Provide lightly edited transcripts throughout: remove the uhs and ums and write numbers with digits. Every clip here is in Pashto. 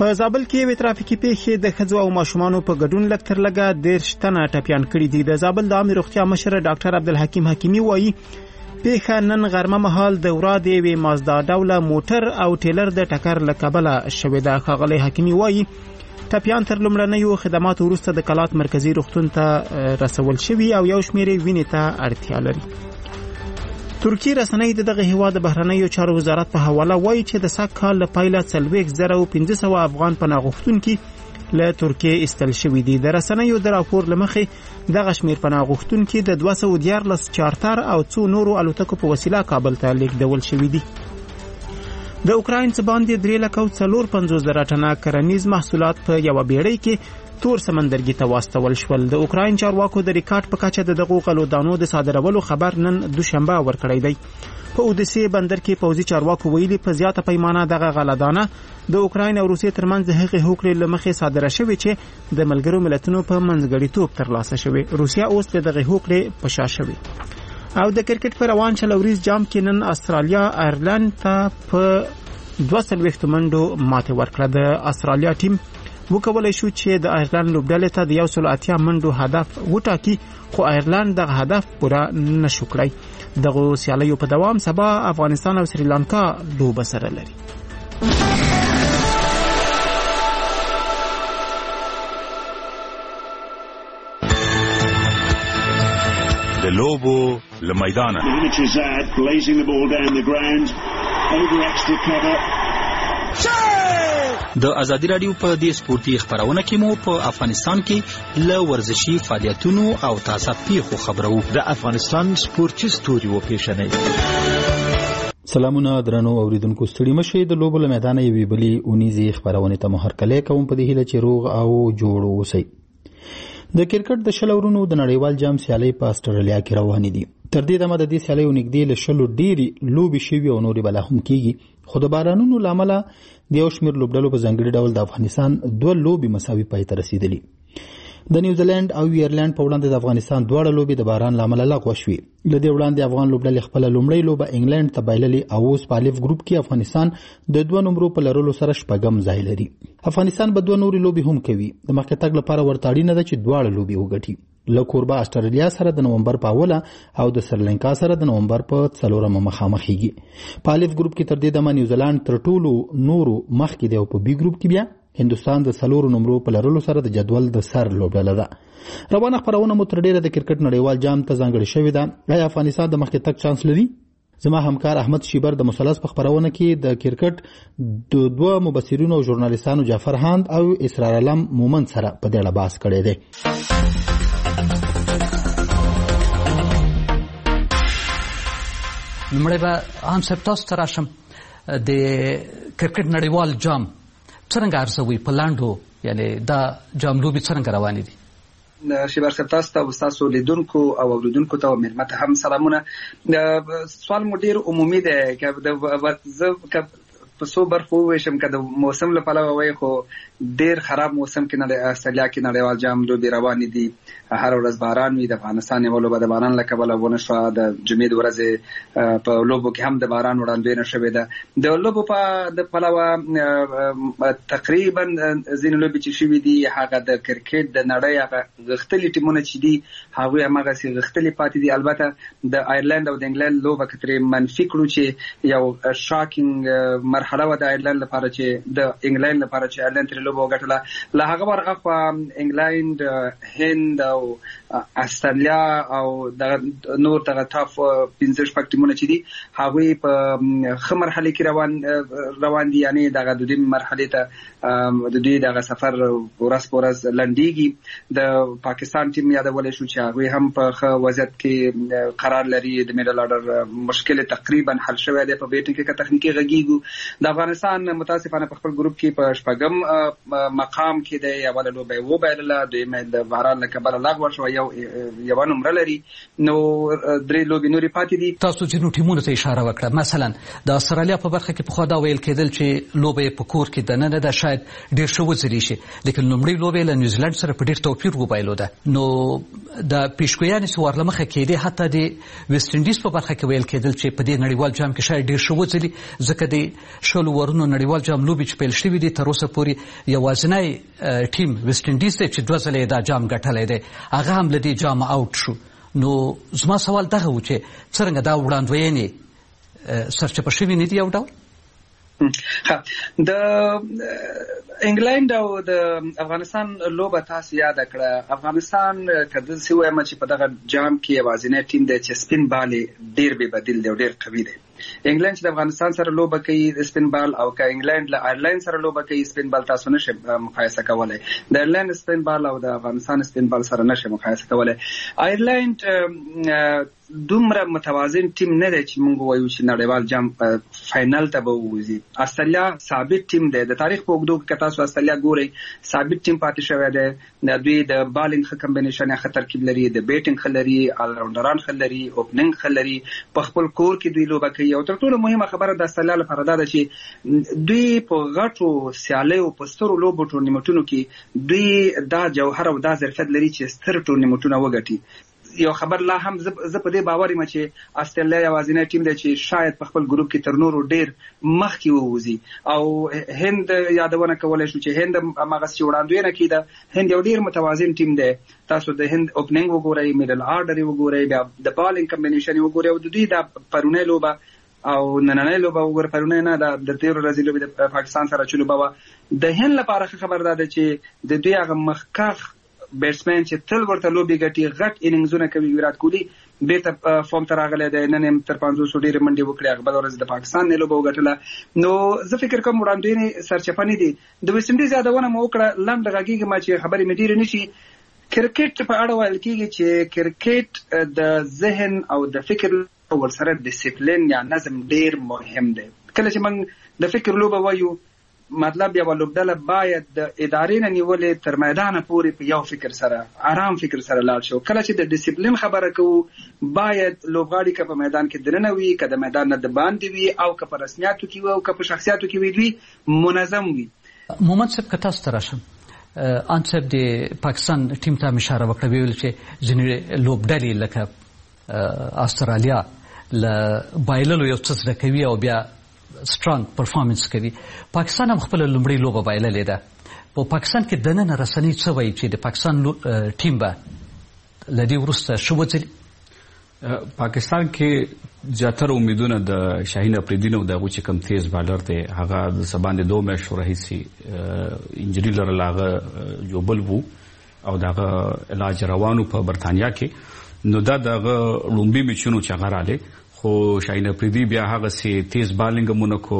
په زابل کې یوې ترافیکي پیښې د ښځو او ماشومانو په ګډون لږ تر لږه 13 تنه ټپیان کړي دي. د زابل د عامې روغتیا مشر ډاکټر عبدالحکیم حکیمي وایي پیښه نن غرمه مهال د ورا د یوې مازدا ډوله موټر او ټیلر د ټکر له کبله شوې ده. ښاغلی حکیمي وایي ټپیان تر لومړنیو خدماتو وروسته د کلات مرکزي روغتون ته رسول شوي او یو شمېر یې وینې ته اړتیا لري. ترکیه رسنۍ دغه هیواد د بهرنیو چارو وزارت په حواله وایي چې د سږ کال له پیله 40,500 افغان پناه غوښتونکي له ترکیه ایستل شوي دي. د رسنیو د راپور له مخې دغه شمېر پناه غوښتونکي د 214 چارتر او څو نورو الوتکو په وسیله کابل ته لیږدول شوي دي. د اوکراین څخه باندې 3,450,000 ټنه کرنیز محصولات په یو بیړۍ کې تور سمندرګي ته واستول شول. د اوکراین چارواکو د ریکارډ په کچه دغه غلو دانو د صادرولو خبر نن دوشنبه ورکړی دی. په اودیسه بندر کې پوځي چارواکو ویلي په زیاته پیمانه دغه غلدانه د اوکراین او روسیې ترمنځ هغه هوکړې لمخې صادره شوې چې د ملګرو ملتونو په منځګړیتوب ترلاسه شوې. روسیا اوس دغه هوکړې په شا شوې. او د کرکټ په روان چلوریز جام کې نن استرالیا آیرلند ته په 240 منډو ماته ورکړه. د استرالیا ټیم وکولای شو چې د آیرلند لوبډلې ته د 180 منډو هدف وټاکي خو آیرلند دغه هدف پوره نشو کړی. دغه سیالیو په دوام سبا افغانستان او سریلانکا لوبه سره لري. د لوبو لمیدانه د ازادي رادیو په دې سپورتي خبرونه کې مو په افغانستان کې له ورزشي فعالیتونو او تازه پیښو خبرو. د افغانستان سپورتي ستوري و پیښنې. سلامونه درنو اوریدونکو، ستړي مشه. د لوبو له میدانه یوې بلې اونیزې خبرونه ته مهرکلی کوم په دې هیله چې روغ او جوړ اوسئ. د کرکټ د شلورونو د نړیوال جام سیالۍ په استرالیا کې روانې دي. تر دې دمه د دې سیالیو نږدې له 100 ډېرې لوبې شوي او نورې بلا هم کېږي، خو د بارانونو له امله د یو شمېر لوبډلو په ځانګړي ډول د افغانستان 2 لوبې مساوي پای ته رسېدلي. د نیوزیلند او ایرلند په وړاندې د افغانستان دواړه لوبې د باران له امله لغوه شوې. له دې وړاندې افغان لوبډلې خپله لومړۍ لوبه انګلند ته بایللې او اوس په الف ګروپ کې افغانستان د 2 نمرو په لرلو سره شپږم ځای لري. افغانستان به 2 نورې لوبې هم کوي. د مخکې تګ لپاره ورته اړینه ده چې دواړه لوبې وګټي. له کوربه استرالیا سره د نومبر په اوله او د سریلانکا سره د نومبر په 4مه مخامخېږي. په الف ګروپ کې تر دې دمه نیوزیلند تر ټولو نورو مخکې دی او په بي ګروپ کې بیا هندوستان د 4 نمرو په لرلو سره د جدول د سر لوبډله ده. روانه خبرونه مو تر ډیره د کرکټ نړیوال جام ته ځانګړې شوې ده. آیا افغانستان د مخکې تګ چانس لري؟ زما همکار احمد شیبر د مثلث په خبرونه کې د کرکټ د 2 مبصرینو او ژورنالیستانو جعفر هاند او اسرار علم مومن سره په دې اړه بحث کړی دی. نمړې به هم سپتاس تراشم د کرکټ نړیوال جام څنګه ارزوي په لاندو، یعنی دا جام لوبي څنګه روانې دي؟ شیبر سپتاس ته تاسو لیدونکو او اوریدونکو ته ملمت هم سلامونه. سوال مو ډیر عمومي دی که په څو برخو وویشم. که د موسم له پلوه وایي خو ډیر خراب موسم کې استرالیا کې نړیوال جام لوبې روانې دي. هر ورځ باران وي. د افغانستان یوه لوبه د باران له کبله ونه شوه. د جمعې د ورځې په لوبو کې هم د باران وړاندوینه شوې ده. د لوبو د پلوه تقریبا ځینې لوبې چې شوي دي هغه د کرکټ د نړۍ هغه غښتلي ټیمونه چې دي هغوی هماغسې غښتلي پاتې دي. البته د آیرلند او د انګلند لوبه که ترې منفي کړو چې یو شاکینګ مرحله وه د آیرلند لپاره چې د انګلند لپاره چې آیرلند ترې لوبه وګټله. له هغه ورهاخوا انګلند، هند او استرالیا او د نور دغه ټاپ 15 ټیمونه چې دي هغوی په ښه مرحله کې روان دي. یعنې دغه د دوی مرحلې ته د دوی دغه سفر ورځ په ورځ لنډیږي. د پاکستان ټیم یادولی شو چې هغوی هم په ښه وضعیت کې قرار لري. د میډل آرډر مشکل تقریبا حل شوی دی. په بیټینګ کې که تخنیکي غږیږو د افغانستان متاسفانه په خپل ګروپ کې په 8م مقام کې دی. اوله لوبه یې وبایلله، دویمه د باران له کبله لغوه شوه. یوه نمره لري. نو 3 لوبې نورې پاتې دي. تاسو ځینو ټیمونو ته اشاره وکړه. مثلا د استرالیا په برخه کې پخوا دا ویل کېدل چې لوبه یې په کور کې دننه ده، شاید ډېر ښه وځلی شي، لیکن لومړۍ لوبه یې له نیوزیلند سره په ډېر توپیر وبایلوده. نو د پیشګویانې چې ور له مخه کېدې حتی د ویسټ انډیز په برخه کې ویل کېدل چې په دې نړیوال جام کې شاید ډېر ښه وځلي، ځکه د شلو ورونو نړیوال جام لوبې چې پیل شوي دي تر اوسه پورې یوازینی ټیم ویسټ انډیز دی چې 2 ځله دا جام ګټلی دی، هغه هم له دې جامه آوټ شو. نو زما سوال دغه و چې څرنګه دا وړاندوینې سرچپه شوي نه دي یو ډول؟ د انګلند او د افغانستان لوبه تاسو یاد کړه. افغانستان کله چې وایم چې په دغه جام کې یوازینی ټیم دی چې سپین بال ډیر به بدیل دی او ډیر قوي دی. انګلند چې د افغانستان سره لوبه کوي د سپین بال، او که انګلند له آیرلند سره لوبه کوي سپین بال تاسو نشئ مقایسه کولای. د آیرلند سپین بال او د افغانستان سپین بال سره نشئ مقایسه کولای. آیرلند دومره متوازن ټیم نه دی چې موږ وایو چې نړیوال جام فائنل ته به ووځي. استرالیا ثابت ټیم دی، د تاریخ په اوږدو کې تاسو استرالیا ګورئ ثابت ټیم پاتې شوی دی. دوی د بالینګ ښه کمبینیشن ښه ترکیب لري، د بیټینګ ښه لري، آل راونډران ښه لري، اوپننګ ښه لري، په خپل کور کې دوی لوبه کوي. او تر ټولو مهمه خبره د استرالیا لپاره دا ده چې دوی په غټو سیالیو په سترو لوبو ټورنمنټونو کې دوی دا جوهر او دا ظرفیت لري چې ستر ټورنمنټونه وګټي. یو خبر لا هم زه په دې باور یم چې استرالیا یوازینی ټیم دی چې شاید په خپل ګروپ کې تر نورو ډیر مخکې ووځي. او هند یادونه کولای شو چې هند هغه چې وړاندوینه کیده، هند یو ډیر متوازن ټیم دی. تاسو د هند اوپننګ وګورئ، میډل آرډر وګورئ، بیا د بالینګ کمبینیشن وګورئ، او د دوی د پرونی لوبه او نننۍ لوبه وګورئ. پرونی نه د 13 ورځې لوبه د پاکستان سره چې لوبه و. د هند لپاره خبر ده چې د دوی هغه مخکخ بیټسمن چې تل ورته لوبي ګټي، غټ اننګزونه کوي. ویرات کوهلی بیرته فارم ته راغلی دی، نن هم تر 500 ډېرې منډې وکړې، هغه بل ورځ د پاکستان نه لوبه وګټله. نو زه فکر کوم وړاندوینې سرچپه نه دي. د ویسټ انډیز یادونه مو وکړه، لنډ غږیږم چې خبرې مې ډېرې نشي. کرکټ په اړه ویل کېږي چې کرکټ د ذهن او د فکر ورسره ډیسپلین یا نظم ډېر مهم دی. کله چې موږ د فکر لوبه وایو، مطلب یو لوبډله باید د ادارې نه نیولې تر میدان پورې په یو فکر سره، آرام فکر سره لاړ شو. کله چې د ډیسپلین خبره کوو، باید لوبغاړي که په میدان کې دننه وي، که د میدان نه د باندې وي، او که په رسمیاتو کې وي، او که په شخصیاتو کې وي، دوی منظم وي. مومند صاحب که تاسو ته راشم، ان صاحب د پاکستان ټیم ته اشاره وکړه، ویل چې ځینې لوبډلې لکه استرالیا له بایللو یو څه زده کوي او بیا سترانګ پرفارمنس کوي. پاکستان هم خپل لومړی لوبه بایللې ده. په پاکستان کې دننه رسنۍ څه وایي چې د پاکستان ټیم به له دې وروسته ښه وځي؟ پاکستان کې زیاتره امیدونه د شاهین افریدي او د هغه چې کم تیز بالر دی، هغه د سباندې 2 میاشتو راهیسې انجری لرله، هغه جوبل وو او دغه علاج روانو په برتانیا کې. نو دا دغه لومبي میچونو چې هغه رااله، خو شاهین افریدي بیا هغه سي تیز بالینګ مونکو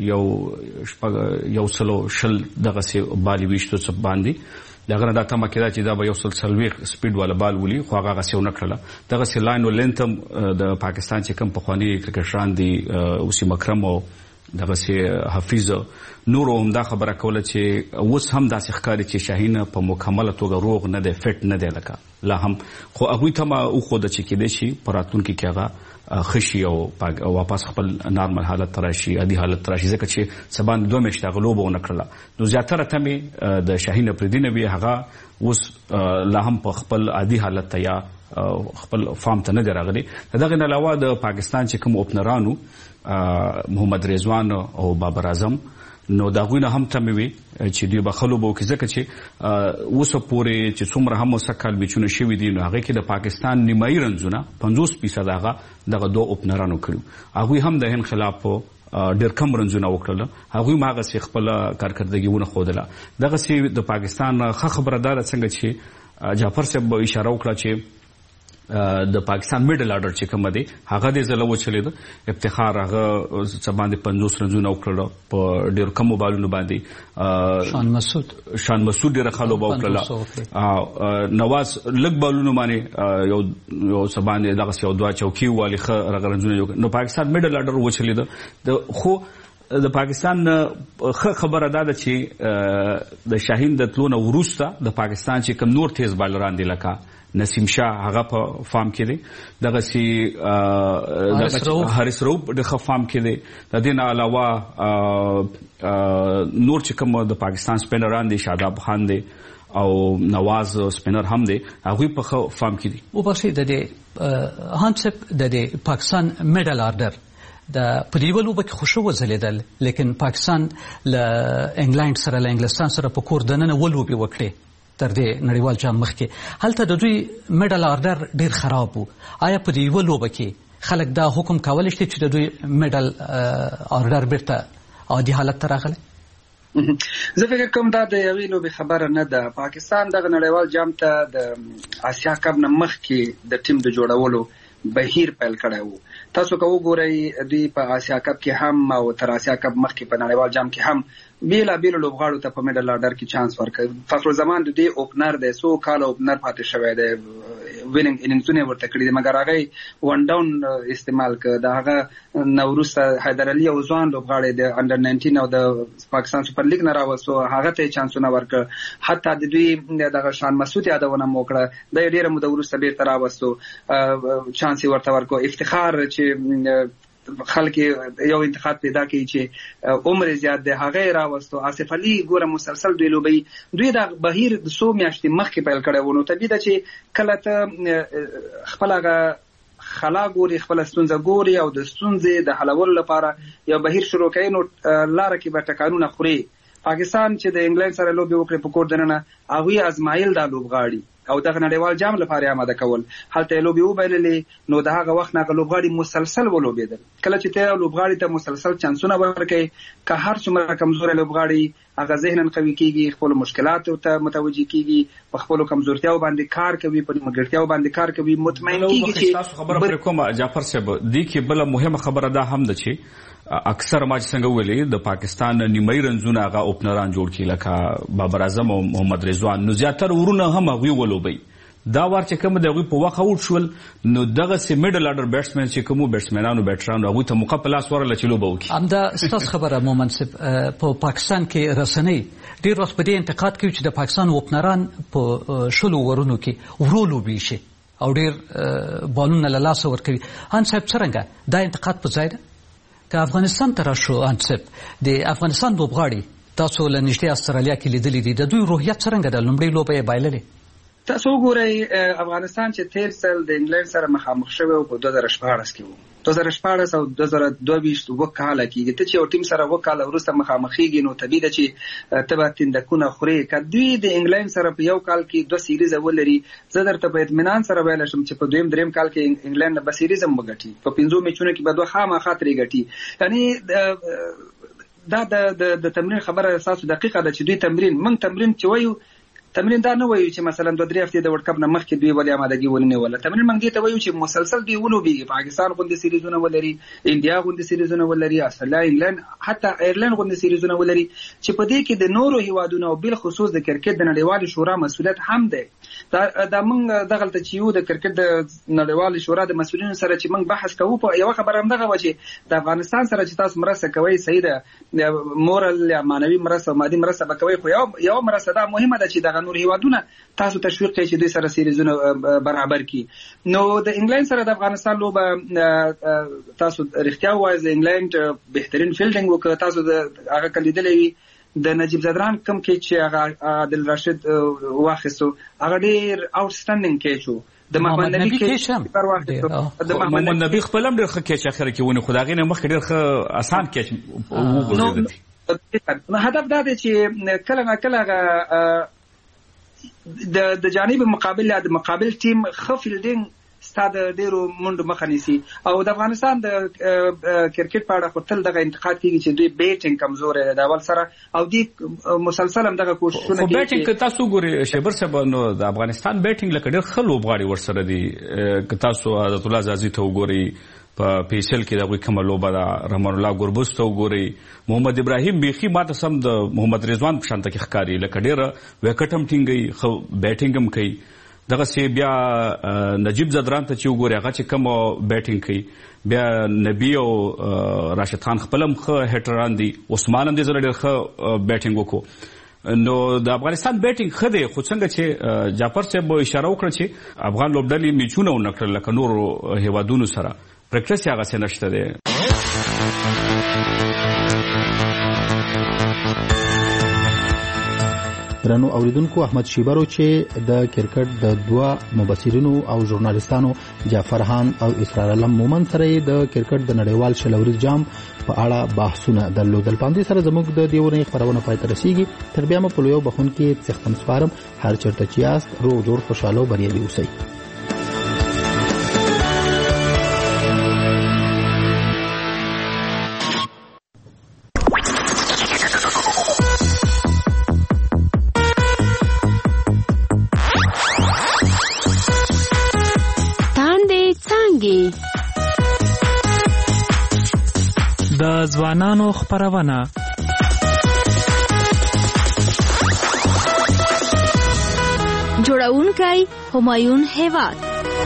یو سلو شل دغه سي بالي وشتو څه باندې دغه دا تمه کېده چې دا به یو سل سلوي سپیډ والا بال ولي، خو هغه سي ونه کړله. دغه سي لاین او لینتم د پاکستان چې کم پخوانی کرکټران دي، اوسې مکرم او دغه سي حفیظ نور هم دا خبره کوله چې اوس هم داسې ښکاري چې شاهین په مکمله توګه روغ نه دی، فټ نه دی لکه لا هم. خو هغوی ته ما وښوده چې کېدای شي په راتلونکي کې هغه خشي او واپس خپل نارمل حالت ته راشي، عادي حالت ته راشي، ځکه چې سبا 2 میاشتې هغه لوبه ونه کړله. نو زیاتره تمې د شاهین افریدي نه وي، هغه اوس لا هم په خپل عادي حالت ته یا خپل فارم ته نه دی راغلی. دغه نه علاوه د پاکستان چې کوم اوپنرانو محمد رضوان او بابر اعظم، نو دا غوینه هم تمې وي چې دوی به خلو به وکړي، ځکه چې اوسه پورې چې څومره هم سکهال میچونه شوي دي، نو هغې کې د پاکستان نیمایي رنزونه 50% هغه دغه 2 اوپنرانو کړي. هغوی هم د هند خلاف ډېر کم رنزونه وکړله، هغوی هم هغسې خپله کارکردګي ونه ښودله. دغسې د پاکستان ښه خبره دا ده څنګه چې جعفر صاحب اشاره وکړه چې د پاکستان میډل آرډر چې کوم دی هغه د زله وچلید. افتخار هغه څه باندې 50 رنزونه وکړل په ډېر کم بالونو باندې. شان مسعود ډېر خالو وکړل. نواز لګ بالونو باندې یو څه باندې دغه یو 2 چوکي والی خ رنزونه. نو پاکستان میډل آرډر وچلید. خو د پاکستان خبره ده چې د شاهین د تلونه وروسته د پاکستان چې کوم نور تیز بالران دي لکه نسیم شاه هغه په فارم کې دی، دغه سي حارث روب د فارم کې دی. د دې نه علاوه نور چې کوم د پاکستان سپینران دي، شاداب خان دی او نواز سپینر هم دی، هغوی په فارم کې دي. او بخښئ د دې هانسپ د پاکستان میډل آرډر په دې لوبه کې خوشو وځلیدل لیکن پاکستان له انګلند سره له انګلستان سره په کور دننه ولوبي وکړي تر دې نړیوال جام مخکې هلته د دوی میډل آرډر ډیر خراب وو. آیا په دې لوبه کې خلک دا حکم کولای شي چې د دوی میډل آرډر بیرته عادي حالت ته راغلی؟ زه فکر کوم دا د یوې لوبې خبره نه ده. پاکستان دغه نړیوال جام ته د آسیا کپ نه مخکې د ټیم د جوړولو بهیر پیل کړی وو. تاسو که وګورئ دوی په آسیا کپ کې هم او تر آسیا کپ مخکې په نړیوال جام کې هم بیلابیلو لوبغاړو ته په میډل آرډر کې چانس ورکړ. فخرالزمان د دې اوپنر دی، څو کاله اوپنر پاتې شوی دی، ویننګ اننګزونه ورته کړي دي، مګر هغه ون ډاون استعمال کړ. د هغه نه وروسته حیدر علي او ځوان لوبغاړی د انډر 19 او د پاکستان سوپر لیګ نه راوستو، هغه ته چانسونه ورکړ. حتی د دوی دغه شان مسعود یادونه مو کړه، د ډیره موده وروسته بیرته راوستو، چانس ورته ورکو. افتخار چې خلک یو انتخاب پیدا کوي چې عمر زیات دی، هغه راوستو. آصف علي ګوره مسلسل دوی لوبي، دوی د بهیر د 100 میاشتې مخکې پیل کړی و. نو طبیعي ده چې کله ته خپل هغه خلا ګوري، خپل ستونزه ګوري او د ستونزې د حلولو لپاره یو بهیر شروع کوي، نو لاره کې به ټکانونه خوري. پاکستان چې د انګلند سره لوبي وکړي په کور دننه، هغوی ازمایل دا لوبغاړي او دغه نړیوال جام لپاره آماده کول. هلته لوبي وبایللې، نو د هغه وخت نه لوبغاړي مسلسل ولوبېدل. کله چې ته لوبغاړي ته مسلسل چانسونه ورکړي، که هر څومره کمزوري لوبغاړي هغه ذهناً قوي کیږي، خپل مشکلاتو ته متوجي کیږي، په خپل کمزورتیاو باندې کار کوي، په نیمګړتیاو باندې کار کوي، مطمئن کیږي چې تاسو خبره پر کوم. جعفر صاحب دې کې بل مهمه خبره ده هم ده چې اکثر ما څنګه ویلې د پاکستان نیمه رنزونه هغه اوپنران جوړ کړي لکه بابر اعظم او محمد رضوان، نو زیاتره ورونه هم هغوی ولوبي. دا وار چې کوم د هغوی په وخت اوټ شول، نو دغه سي میډل آرډر بیټسمن چې کومو بیټسمنانو بیټرانو هغوی ته موقع په لاس ورله چې لوبه وکړي. همدا ستاسو خبره مومن صاحب، په پاکستان کې رسنۍ ډېر وخت په دې انتقاد کوي چې د پاکستان اوپنران په شلو ورونو کې ورو لوبي شي او ډېر بالونه له لاسه ورکوي. هان صاحب څرنګه دا انتقاد په ځای ده؟ که افغانستان ته راشو انصب، د افغانستان لوبغاړي تاسو له نږدې استرالیا کې لیدلي دي، د دوی روحیت څرنګه ده؟ لومړۍ لوبه یې بایللې. تاسو وګورئ افغانستان چې تیر ځل د انګلند سره مخامخ شوی او په 2014 کې وو، 2014 او 2022 وکاله کېږي. ته چې یو ټیم سره وکاله وروسته مخامخېږي، نو طبیعي ده چې ته به تندکونه خورې. که دوی د انګلند سره په یو کال کې 2 سیریزه ولري، زه درته په اطمینان سره ویلی شم چې په دویم دریم کال کې انګلند به سیریز هم وګټي، په 5 میچونو کې به 2 خامخا ترې ګټي. یعنی دا د تمرین خبره اساسو دقیقه ده چې دوی تمرین چې وایو، تمرین دا نه وایو چې مثلا 2-3 هفتې د ورلډ کپ نه مخکې دوی ولې آمادګي ونیوله. تمرین موږ دې ته وایو چې مسلسل دوی ولوبېږي. پاکستان غوندې سیریزونه ولري، انډیا غوندې سیریزونه ولري، استرالیا، انګلند، حتی ایرلند غوندې سیریزونه ولري، چې په دې کې د نورو هیوادونو او بل خصوص د کرکټ د نړیوال شورا مسؤلیت هم دی. دا موږ دغلته چې یو د کرکټ د نړیوال شورا د مسؤلینو سره چې موږ بحث کوو، په یو خبره هم دغه و چې د افغانستان سره چې تاسو مرسته کوئ صحیح ده، مورال یا معنوي مرسته او مادي مرسته به کوئ، خو یو مرسته دا مهمه ده چې دغه نور هیوادونه تاسو تشویق کوي چې دوی سره سیریزونه برابر کړي. نو د انګلند سره د افغانستان لوبه تاسو رښتیا وایي، د انګلند بهترین فیلډینګ وکړ. تاسو د هغه کلیدلې وي د نجیب زدران کم کې چې هغه عادل راشد واخیستو، هغه ډیر اوټسټانډینګ کیچ وو. د محمد نبی کیچ هم د محمد نبی خپل هم ډیر ښه کیچ اخر کې ونه، خو دا غینه مخ ډیر ښه آسان کیچ وګورئ. هدف دا دی چې کله نه کله د جانب مقابل یا د مقابل ټیم ښه فیلډینګ ستاسو ډیرو منډو مخه نیسي. او د افغانستان د کرکټ په اړه خو تل دغه انتقاد کیږي چې دوی بیټینګ کمزور دی د اول سره، او دوی مسلسل هم دغه کوششونه کوي. بیټینګ تاسو ګوري شیبر صاحب، نو د افغانستان بیټینګ لکه ډیر ښه لوبغاړي ورسره دي. که تاسو عزت الله زازي ته وګورئ، په پیسل کې دغه کومه لوبه ده، رحمان الله ګوربز ته وګورئ، محمد ابراهیم بیخي ماته سم د محمد رضوان په شانته کې ښکاري، لکه ډیره وکټ هم ټینګي، خو بیټینګ هم کوي. دغه سی بیا نجیب زدران ته چې وګورئ، هغه چې کوم بیټینګ کوي. بیا نبی او راشد خان خپل هم ښه هټران دي، عثمان هم دې زره ډېر ښه بیټینګ وکړو. نو د افغانستان بیټینګ ښه دی، خو څنګه چې جعفر صاحب اشاره وکړه چې افغان لوبډلې میچونه ونه کړل لکه نورو هیوادونو سره، پریکټس یې هغسې نشته دی. درنو اوریدونکو احمد شیبرو چې د کرکټ د دوه مبصرینو او ژورنالیستانو جعفر خان او اسرار علم مومن سره د کرکټ د نړیوال شلوري جام په اړه بحثونه درلودل. پاندې سره زموږ د دیورنې خبرونه پای ته رسیږي. تر بیا مو په لویو بخون کې څښتن سپارم. هر چرته چې یاست روغ جوړ خوشاله او بریالي اوسئ. د ځوانانو خپرونه جوړونکی همایون هیواد.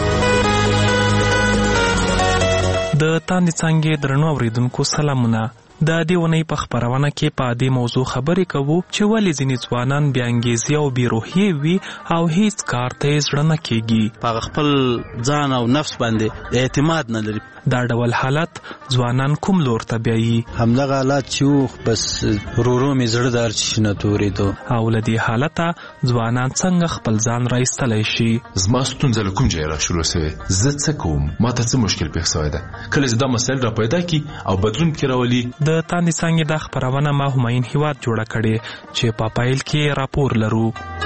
د تاندې څانګې درنو اوریدونکو سلامونه. د دې ونې په خپرونه کې په دې موضوع خبرې کوو چې ولې ځینې ځوانان بې انګیزې او بې روحیې وي او هیڅ کار ته یې زړه نه کېږي. په خپل ځان او نفس باندې اعتماد نه لري. دا ډول حالت ځوانان کوم لور ته بیایي؟ همدغه حالت چې بس ورو مې زړه دار چې نه تورېدو. او له دې حالته ځوانان څنګه خپل ځان راایستلی شي؟ زما ستونزه له کوم ځایه راشروع سوې؟ زه څه کوم؟ ما ته څه مشکل پېښ سوی ده؟ کله چې دا مسایل را پیدا کړي او بدلون پکې راولي. د تاندې څانګې دا خپرونه ما همایون هیواد جوړه کړې چې په پیل کې راپور لرو.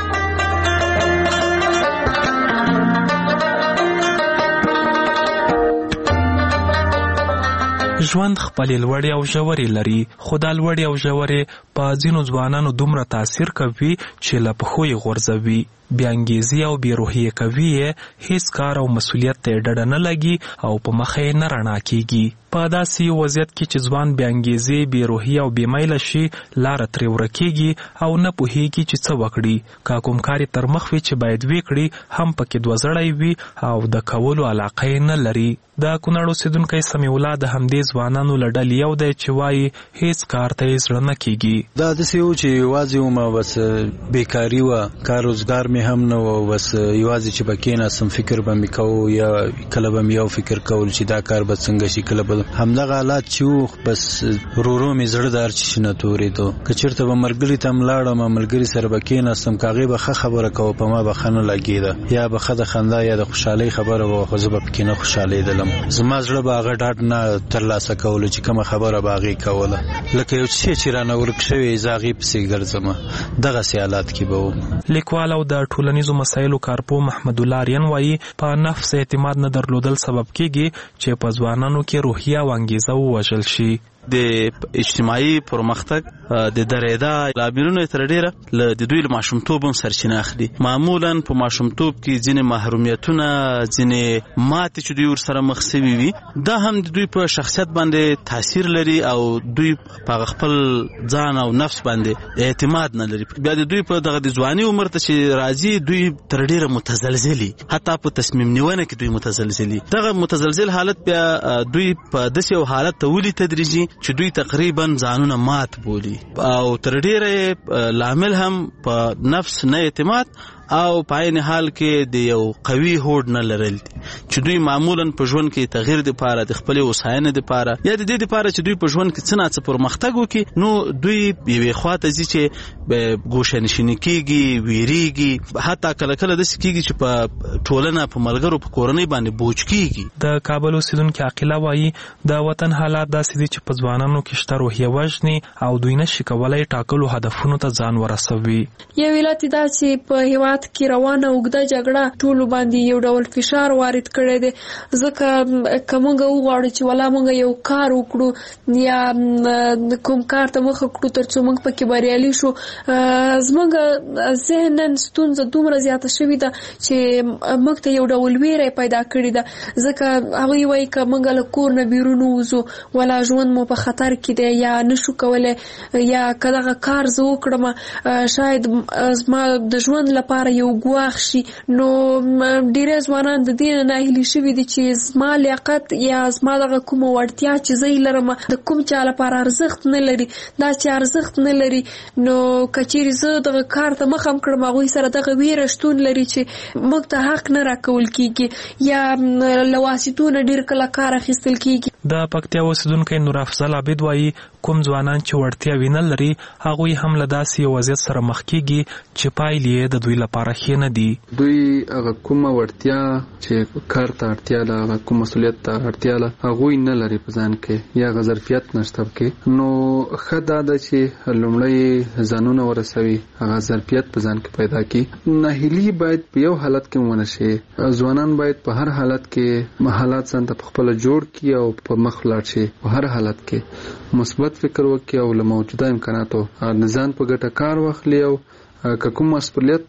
ژوند خپلې لوړې او ژورې لري، خو دا لوړې او ژورې په ځینو ځوانانو دومره تاثیر کوي چې له پښو یې غورځوي. بې انګیزې او بې روحیې کوي یې، هیڅ کار او مسؤلیت ته یې ډډه نه لګي او په مخه یې نه رڼا کېږي. په داسې وضعیت کې چې ځوان بې انګیزې، بې روحیې او بې میله شي، لاره ترې ورکېږي او نه پوهېږي چې څه وکړي. که کوم کار یې تر مخ وي چې باید ویې کړي، هم پکې دوزړی وي او د کولو علاقه یې نه لري. د کونړ اوسېدونکی سمیع الله د همدې ځوانانو له ډلې یو دی چې وایي هیڅ کار ته یې زړه نه کېږي. دا داسې و چې یوازې ومه، بس بېکاري وه، کار روزګار مې هم نه و، بس یوازې چې به کېناستم فکر به مې کوو، یا کله به مې یو فکر کول چې دا کار به څنګه شي، کله به همدغه حالات چې و، بس ورو مې زړه دار چې نه تورېدو. که چېرته به ملګري ته هم لاړم، ملګري سره به کېناستم، که هغې به ښه خبره کوه، په ما به ښه نه لګېده، یا به ښه د خندا یا د خوشحالۍ خبره وه، خو زه به پکې نه خوشحالېدلم. زما زړه به هغه ډاډ نه ترلاسه کولو چې کومه خبره به هغې کوله، لکه یو څه چې رانه ورک شوی زه هغې پسې ګرځم. دغسې حالات کې به وم. لیکوال او د ټولنیزو مسایلو کارپوه محمد الله آریان وایي په نفس اعتماد نه درلودل سبب کېږي چې په ځوانانو کې روحیه او انګیزه ووژل شي. د اجتماعي پرمختګ د درېدا لاملونه تر ډیره د دوی له ماشومتوب هم سرچینه اخلي. معمولا په ماشومتوب کې ځینې محرومیتونه، ځینې ماتې چې دوی ورسره مخ سوي وي، دا هم د دوی په شخصیت باندې تاثیر لري او دوی په خپل ځان او نفس باندې اعتماد نه لري. بیا د دوی په دغه د ځواني عمر ته چې راځي، دوی تر ډیره متزلزلي، حتی په تصمیم نیونه کې دوی متزلزلي. دغه متزلزل حالت بیا دوی په داسې یو حالت ته ولي تدریجي چې دوی تقریبا ځانونه مات بولي او تر ډیره لامل هم په نفس نه اعتماد او په عین حال کې د یو قوي هوډ نه لرل دي چې دوی معمولا په ژوند کې تغییر لپاره، د خپل وساینې لپاره، یا د دې لپاره چې دوی په ژوند کې څه نه څه پرمختګ وکړي، نو دوی یوې خواته ځي چې ګوښه‌نشیني کېږي، ویریږي، حتی کله کله داسې کېږي چې په ټولنه، په ملګرو، په کورنۍ باندې بوج کېږي. د کابل اوسېدونکي عاقله وایي د وطن حالات داسې دي چې په ځوانانو کې شته روحیه وژني او دوی نشي کولی ټاکلو هدفونو ته ځان ورسوي. یو علت دا چې په هیواد کې روانه اوږده جګړه ټولو باندې یو ډول فشار وارد کړی دی. ځکه که موږ وغواړو چې ولا موږ یو کار وکړو یا کوم کار ته مخه کړو تر څو موږ پکې بریالي شو، زموږ ذهناً ستونزه دومره زیاته شوې ده چې موږ ته یو ډول ویره پیدا کړې ده. ځکه هغوی وایي که موږ له کور نه بیرون ووځو، ولا ژوند مو په خطر کې دی، یا نشو کولی، یا که دغه کار زه وکړم شاید زما د ژوند لپاره یو ګواښ شي. نو ډېری ځوانان د دې نه ناهیلي شوي دي چې زما لیاقت یا زما دغه کومه وړتیا چې زه یې لرم د کوم چا لپاره ارزښت نه لري. دا چې ارزښت نه لري، نو که چیرې زه دغه کار ته مخه هم کړم، هغوی سره دغه ویره شتون لري چې موږ ته حق نه راکول کېږي، یا له واسطو نه ډېر کله کار اخیستل کېږي. د پکتیا اوسېدونکی نور افضل عابد وایي کوم ځوانان چې وړتیا وینه لري هغوی هم له داسې یو وضعیت سره مخ کیږي چې پایلې د دوی لپاره ښې نه دي. دوی هغه کومه وړتیا چې کار ته اړتیا ده، هغه کوم مسؤلیت ته اړتیا ده، هغوی نه لري په ځان کې، یا هغه ظرفیت نشته کې. نو ښه دا ده چې لومړی ځانونه ورسوي، هغه ظرفیت په ځان کې پیدا کړي. ناهیلي باید په یو حالت کې ونه شي. ځوانان باید په هر حالت کې حالات ځان ته خپل جوړ کړي او په مخ لاړ شي. په هر حالت کې مثبت فکر وکړي او له موجوده امکاناتو ځان په ګټه کار واخلي او که کوم مسؤلیت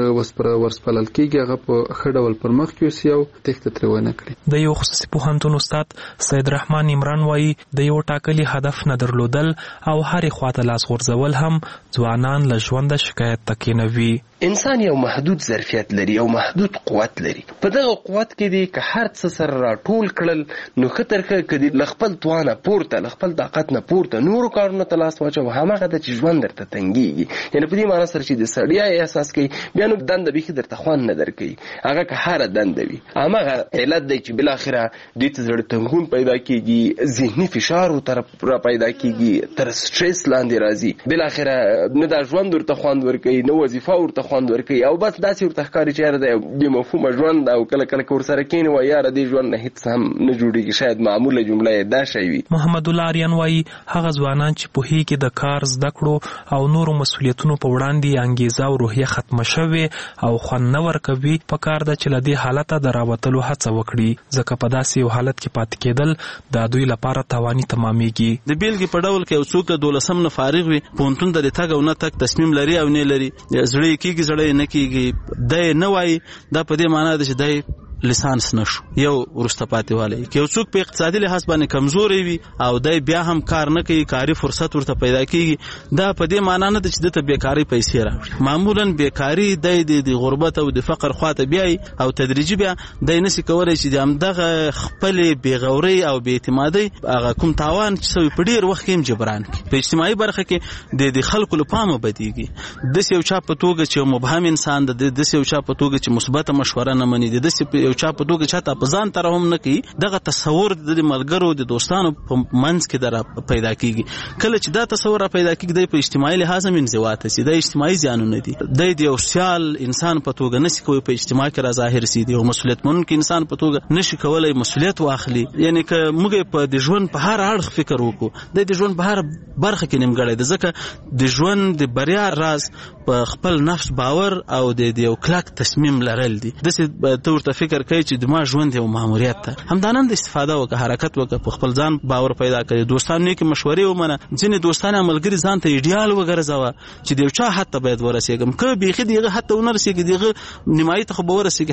ورسپارل کېږي هغه په ښه ډول پر مخ یوسي او تېښته ترې ونه کړي. د یو خصوصي پوهنتون استاد سید رحمان عمران وایي د یو ټاکلي هدف نه درلودل او هرې خواته لاس غورځول هم ځوانان له ژونده شکایت ته کېنوي. انسان یو محدود ظرفیت لري او محدود قوت لري. په دغه قوت کې دی که هر څه سره راټول کړل نو ښه تر ښه که د خپل توانه پورته له خپل طاقت نه پورته نورو کارونو ته لاس واچوه، هماغه ده چې ژوند درته تنګېږي. یعنې په دې معنی سره چې د ستړیا احساس کوي بیا نو دنده بیخي درته خوند نه درکوي، هغه که هره دنده وي. هماغه علت دی چې بالاخره دې ته زړه تنګون پیدا کېږي، ذهني فشار ورته را پیدا کېږي، تر سټرس لاندې راځي. بالاخره نه دا ژوند ورته خوند ورکوي، نه وظیفه ورته خوند ورکوي او بس داسې ورته ښکاري چې یاره دا یو بې مفهومه ژوند او کله کله که ورسره کښېني وایي یاره دې ژوند نه هېڅ هم نه جوړېږي. شاید معموله جمله یې دا شی وي. محمد الله آریان وایي هغه ځوانان چې پوهېږي د کار، زده کړو او نورو مسؤلیتونو په وړاندې انګیزه او روحیه ختمه شوې او خوند نه ورکوي، پکار ده چې له دې حالته د راوتلو هڅه وکړي، ځکه په داسې یو حالت کې پاتې کېدل د دوی لپاره تاواني تمامېږي. د بیلګې په ډول کې یو څوک د 12 نه فارغ وي، پوهنتون ته د تګ او نه تګ تصمیم لري او نه لري، زړه یې کېږي زړه یې نه کېږي، دی نه وایي، دا په دې معنا ده چې دی لیسانس نشو یو ورسته پاتې والی. که یو څوک په اقتصادي لحاظ باندې کمزوري وي او دی بیا هم کار نه کوي، کاري فرصت ورته پیدا کېږي، دا په دې معنا نه ده چې دته بیکاري پیسې راوړي. معمولا بیکاري دی د غربت او د فقر خواته بیایي او تدریجي بیا دی نشي کولی چې د همدغه خپلې بېغورۍ او بېاعتمادۍ هغه کوم تاوان چې سوی په ډېر وخت کې هم جبران کړي. په اجتماعي برخه کې د خلکو له پامه بدېږي. داسې یو چا په توګه چې مبهم انسان ده، داسې یو چا په توګه چې مثبته مشوره نه مني، داسې یو چا په توګه چاته په ځان تر هم نه کوي. دغه تصور د ملګرو د دوستانو په منځ کې در پیدا کیږي. کله چې دا تصور پیدا کیږي د په اجتماعي لحاظ هم انزواته سي، د اجتماعي زیانونه دي. د یو سیال انسان په توګه نشي کوي په اجتماع کې را ظاهر سي، د یو مسؤلیت منونکي انسان په توګه نشي کولای مسؤلیت واخلي. یعنی که موږ په د ژوند په هر اړخ فکر وکړو، د ژوند په هر برخه کې نیمګړی ده، ځکه د ژوند د بریا راز په خپل نفس باور او د یو کلک تصمیم لرل دي. داسې ته ورته فکر کوي چې د ما ژوند یو ماموریت ده، همدانن د استفاده وکړه، حرکت وکړه، په خپل ځان باور پیدا کړي، دوستانو نیکې مشورې ومنه، ځینې دوستان ملګري ځان ته ایډیال وګرځوه چې د یو چا حد ته باید ورسېږم، که بیخي دغه حد ته ونه رسېږي دغه نیمایي ته خو به ورسېږي.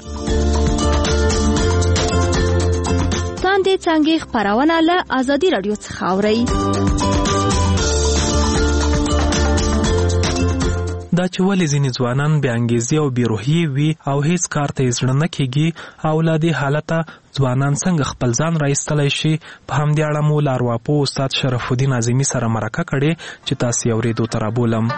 تاندې څانګې خپرونه له ازادي راډیو څخه اورئ. دا چې ولې ځینې ځوانان بې انګیزې او بې روحیې وي او هیڅ کار ته یې زړه نه کېږي او له دې حالته ځوانان څنګه خپل ځان راایستلی شي، په همدې اړه مو له ارواپوه استاد شرف الدین اعظمي سره مرکه کړې چې تاسې یې اورېدو ته رابولم.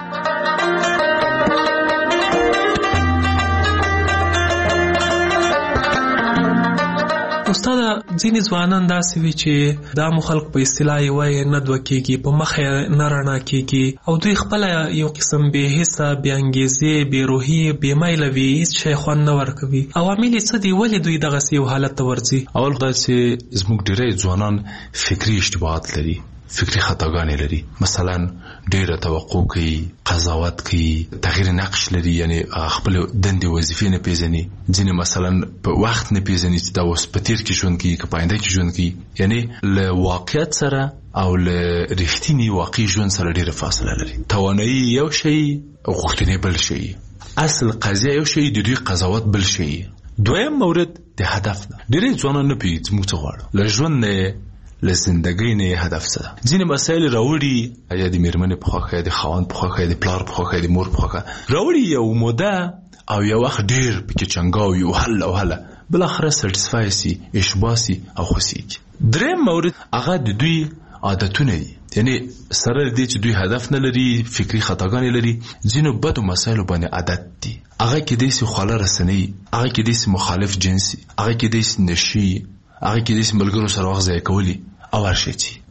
استاد، ځینې ځوانان داسې وي چې دا مو خلق په اصطلاح یې وایي نه دوه کېږي، په مخ یې نه رڼا کېږي او دوی خپله یو قسم بې حسه، بې انګیزې، بې روحي، بې میله وي، هېڅ شی خوند نه ورکوي. عوامل یې څه دي؟ ولې دوی دغسې یو حالت ته ورځي؟ اول خدای چې زموږ ډېری ځوانان فکري اشتباهات لري، فکری خطاګانې لري. مثلا ډېره توقع کوي، قضاوت کوي، تغییر نقش لري، یعنی خپل دندې وظیفې نه پیژني. ځینې مثلا په وخت نه پیژني چې دا اوس په تیر کې ژوند کوي که په آینده کې ژوند کوي. یعنی له واقعیت سره او له رښتیني واقعي ژوند سره ډېره فاصله لري. توانایي یو شی، غوښتنې بل شی، اصل قضیه یو شی، د دوی قضاوت بل شی. دویم مورد د هدف نه. ډېری ځوانان نه پوهېږي چې موږ څه غواړو له ژوند نه، له زندګۍ نه هدف څه ده. ځینې مسایل راوړي، یا د میرمنې په خوښه، یا د خاوند په خوښه، یا د پلار په خوښه، یا د مور په خوښه راوړي، یو موده او یو وخت ډېر پکې چنګاوي او هله او هله بالاخره سټسفای سي، اشباه سي او خوښېږي. دریم مورد هغه د دوی عادتونه دي. یعنی سره دې چې دوی هدف نه لري، فکری خطاګانې لري، ځینو بدو مسایلو باندې عادت دي. هغه کې داسې خواله رسنۍ، هغه کې داسې مخالف جنسي، هغه کې داسې نشي، هغه کې داسې ملګرو سره وخت ضایع کولی او هر شی چې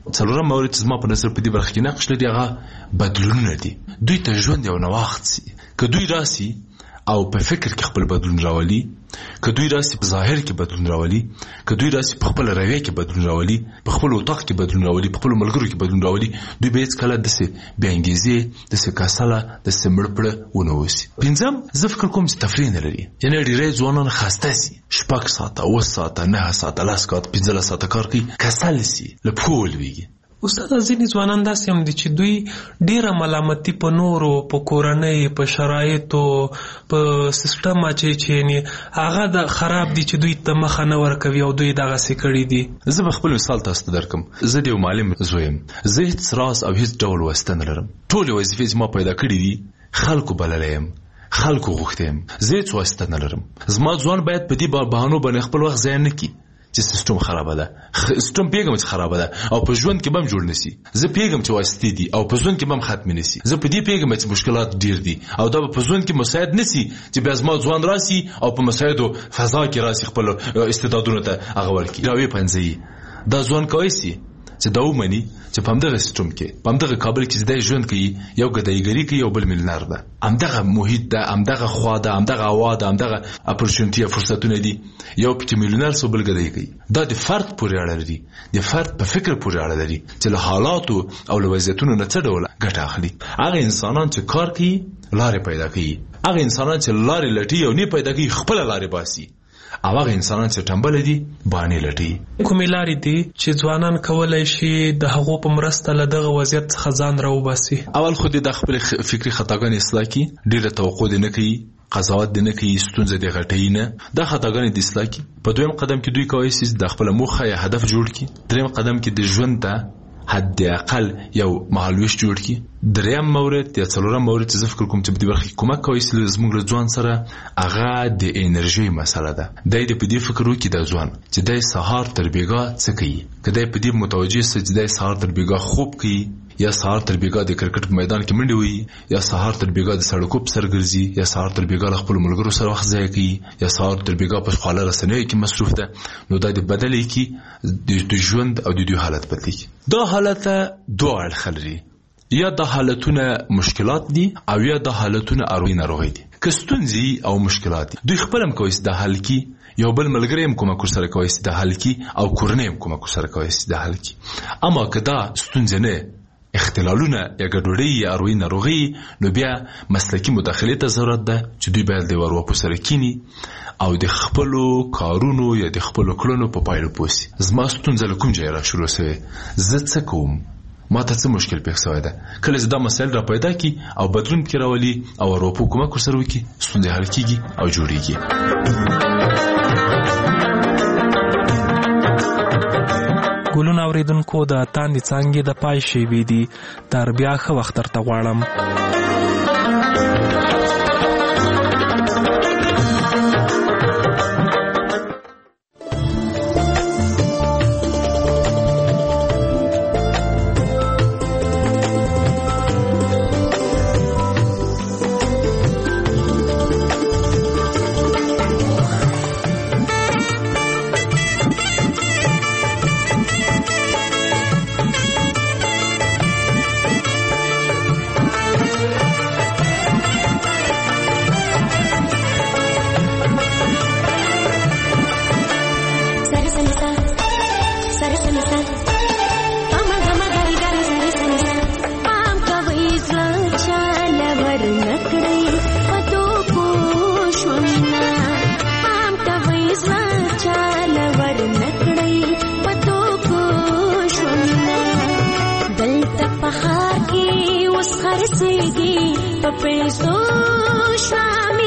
څلورم مورد چې زما په نظر په دې برخه کې نقش لري هغه بدلونونه دي. دوی ته ژوند یو نوښت سي، که دوی راسي او په فکر کې خپل بدلون راولي، که دوی راسي په ظاهر کې بدلون راولي، که دوی راسي په خپل رویه کې بدلون راولي، په خپل اتاق کې بدلون راولي، په خپل ملګرو کې بدلون راولي، دوی به هیڅ کله داسې بې انګیزې، داسې کسله، داسې مړپړه ونه اوسي. پنځم، زه فکر کوم چې تفریح نه لري، یعنې ډېری ځوانان خسته سي، 6 ساعته، 8 ساعته، 9 ساعته، 10 ساعته، 15 ساعته کار کوي، کسل سي، له پښو ولوېږي. استاد ځینې ځوانان داسې هم دي چې دوی ډیره ملامتي په نورو، په کورنۍ، په شرایطو، په سیستم چې هغه د خراب دي چې دوی ته مخه نه ورکوي او دوی دغسې کړي دي. زه به خپل مثال تاسو ته درکم. زه د یو معلم زوی یم. زه هیڅ راز او هیڅ ډول واسطه نه لرم. ټولې وظیفې چې ما پیدا کړي دي خلکو بللی یم، خلکو غوښتی یم. زه هیڅ واسطه نه لرم. زما ځوان باید په دې بهانو باندې خپل وخت ضایع نه کړي چې سیستم خرابه ده. سیستم پیغام چې خرابه ده او په ژوند کې بم جوړ نسی. زه پیغام چې واسطې دي او په ژوند کې بم ختم نسی. زه په دې پیغام چې مشکلات ډیر دي او دا په ژوند کې مساعد نسی چې بیا زما ځوان راسي او په مساعدو فضا کې راسي خپل استعدادونه ته هغه ورکی راوي پنځي. دا ځوان کوي چې دا ومني چې په همدغه سیستم کې، په همدغه کابل کې زده ژوند کوي، یو ګدایګري کوي، یو بل ملنار ده، همدغه محیط ده، همدغه خوا ده، همدغه هوا ده، همدغه اپورچونټي فرصتونه دي، یو پکې ملنار سو بل ګدای کوي. دا د فرد پورې اړه لري، د فرد په فکر پورې اړه لري چې له حالاتو او له وضعیتونو نه څه ډول ګټه اخلي. هغه انسانان چې کار کوي لارې پیدا کوي، هغه انسانان چې لارې لټي او نه پیدا کوي خپل لارې باسي، او هغه انسانان چې ټمبل دي باندې لټي. کومې لارې دي چې ځوانان کولای شي د هغو په مرسته له دغه وضعیت څخه ځان راوباسي؟ اول خو د خپل فکري خطاګانې اصلاح کړي، ډېره توقع دې نه کوي، قضاوت دې نه کوي، ستونزه دې غټوي نه، دا خطاګانې دې اصلاح کړي. په دویم قدم کې دوی کولی شي د خپل موخه یا هدف جوړ کړي. دریم قدم کې د ژوند ته حد اقل یو مهالویش جوړ کړي. دریم مورد یا څلورم مورد چې زه فکر کوم چې په دې برخه کې کومک کوي چې زموږ له ځوان سره هغه د انرژي مسله ده. دی د په دې فکر وکړي د ځوان چې دی سهار تر بیګا څه کوي، که دی په دې متوجه سي چې دی سهار تر بیګا خوب کوي، یا سهار تر بیګا د کرکټ په میدان کې منډې وهي، یا سهار تر بیګا د سړکو په سر ګرځي، یا سهار تر بیګا له خپلو ملګرو سره وخت ضایع کوي، یا سهار تر بیګا په خواله رسنیو کې مصروف ده، نو دا د بدلې کې د ژوند او د دوی حالت بدلېږي. دا حالت دوه اړخه لري، یا دا حالتونه مشکلات دي او یا دا حالتونه اروي ناروغي دي. که ستونزې او مشکلات دي دوی خپل هم کوي چې د حل کی، یو بل ملګری هم کومک سره کوي چې د حل کی، او کورنۍ هم کومک سره کوي چې د حل کی. اما که دا ستونزې نه، اختلالونه یا ګډوډي یا اروي ناروغي، نو بیا مسلکي مداخله ته ضرورت ده چې دوی باید د ورواپو سره کینی او د خپلو کارونو یا د خپلو کړنو په پایلو پوسی. زما ستونزه له کوم ځای را شروع شوې، زه څه کوم، ما ته څه مشکل پیښ شوی ده. کله چې دا مسایل را پیدا کی او بدلون پکې راولي او ورواپو کومک سره وکړي، ستونزې حل کیږي او جوړیږي. ګلونه اوریدونکو، د تاندې څانګې د پای شیبې دي، تر بیا ښه وخت درته غواړم. Pahar ki us khar se gi pa peso shami